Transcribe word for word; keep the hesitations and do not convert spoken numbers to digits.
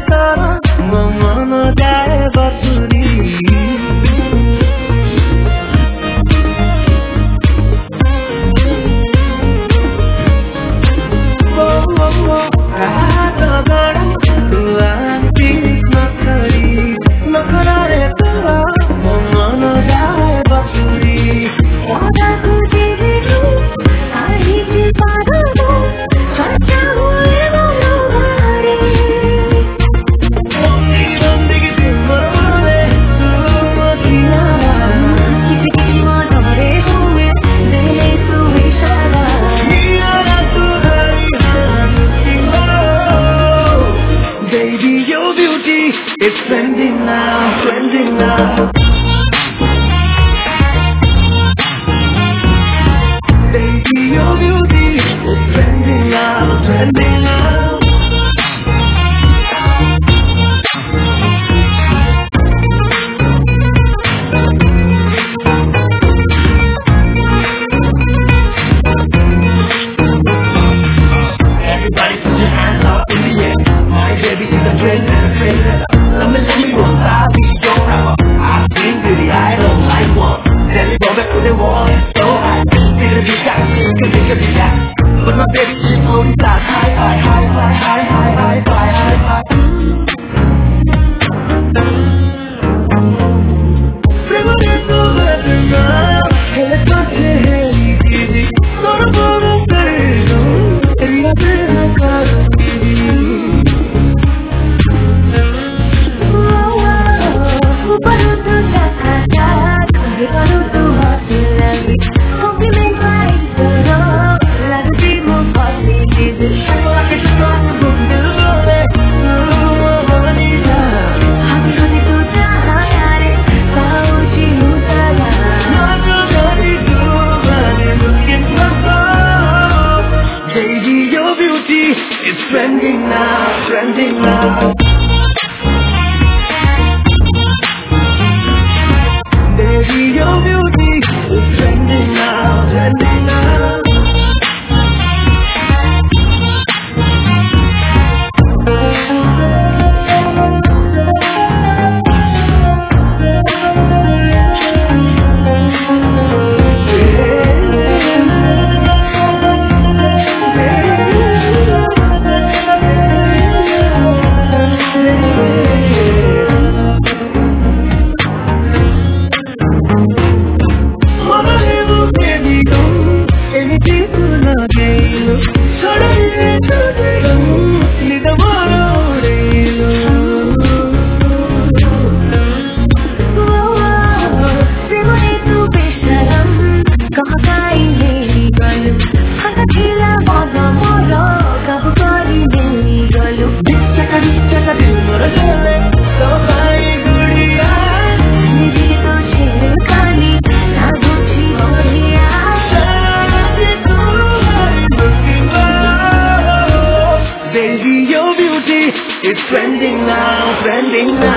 It's trending now, trending now. Baby, your beauty is trending now, trending now. Everybody put your hands up in the air. My baby is a trend, trend. Let me see what I be your rapper. I've been to the idol like one. Then we go back to the wall. So high, feel the beat, can take a beat. But my baby is floating flat, high, high, high, high, high, high, high, high, high, high. Preferito verna, e le tue easy. Sono buono perdo, e la pena cara. It's trending now, trending now. Baby, your beauty is trending now, trending now. Baby, your beauty is trending now, trending now.